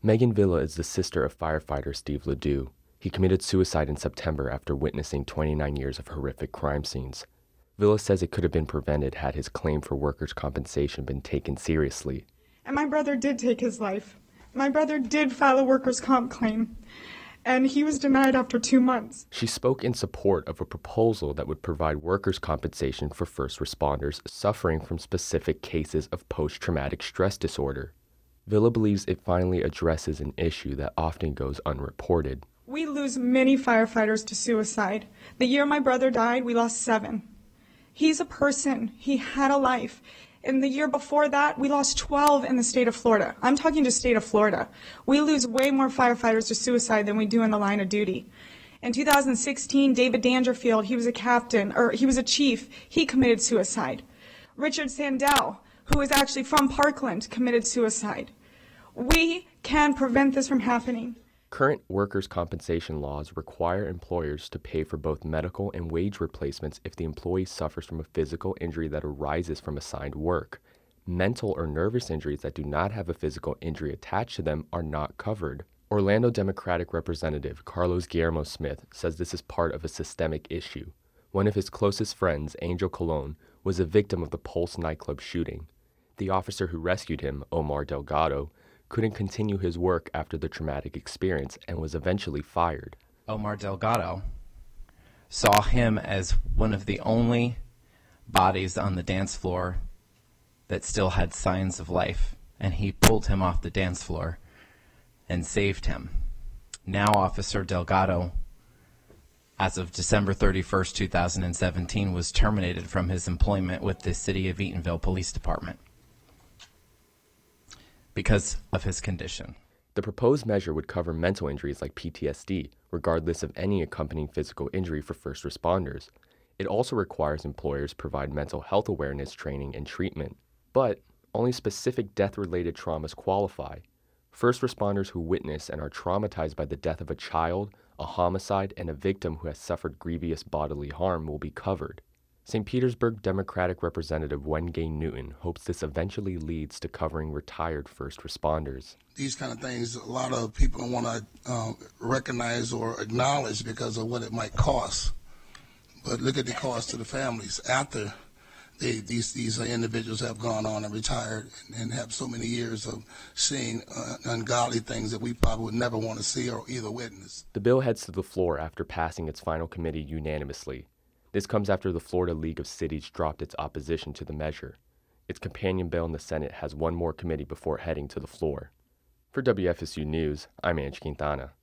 Megan Villa is the sister of firefighter Steve Ledoux. He committed suicide in September after witnessing 29 years of horrific crime scenes. Villa says it could have been prevented had his claim for workers' compensation been taken seriously. And my brother did take his life. My brother did file a workers' comp claim, and he was denied after 2 months. She spoke in support of a proposal that would provide workers' compensation for first responders suffering from specific cases of post-traumatic stress disorder. Villa believes it finally addresses an issue that often goes unreported. We lose many firefighters to suicide. The year my brother died, we lost 7. He's a person. He had a life. And the year before that, we lost 12 in the state of Florida. I'm talking to state of Florida. We lose way more firefighters to suicide than we do in the line of duty. In 2016, David Dangerfield, he was a chief. He committed suicide. Richard Sandell, who is actually from Parkland, committed suicide. We can prevent this from happening. Current workers' compensation laws require employers to pay for both medical and wage replacements if the employee suffers from a physical injury that arises from assigned work. Mental or nervous injuries that do not have a physical injury attached to them are not covered. Orlando Democratic Representative Carlos Guillermo Smith says this is part of a systemic issue. One of his closest friends, Angel Colon, was a victim of the Pulse nightclub shooting. The officer who rescued him, Omar Delgado, couldn't continue his work after the traumatic experience and was eventually fired. Omar Delgado saw him as one of the only bodies on the dance floor that still had signs of life, and he pulled him off the dance floor and saved him. Now Officer Delgado, as of December 31st, 2017, was terminated from his employment with the City of Eatonville Police Department because of his condition. The proposed measure would cover mental injuries like PTSD, regardless of any accompanying physical injury for first responders. It also requires employers provide mental health awareness training and treatment. But only specific death-related traumas qualify. First responders who witness and are traumatized by the death of a child, a homicide, and a victim who has suffered grievous bodily harm will be covered. St. Petersburg Democratic Representative Wengay Newton hopes this eventually leads to covering retired first responders. These kind of things, a lot of people don't want to recognize or acknowledge because of what it might cost. But look at the cost to the families after these individuals have gone on and retired and have so many years of seeing ungodly things that we probably would never want to see or either witness. The bill heads to the floor after passing its final committee unanimously. This comes after the Florida League of Cities dropped its opposition to the measure. Its companion bill in the Senate has one more committee before heading to the floor. For WFSU News, I'm Ange Quintana.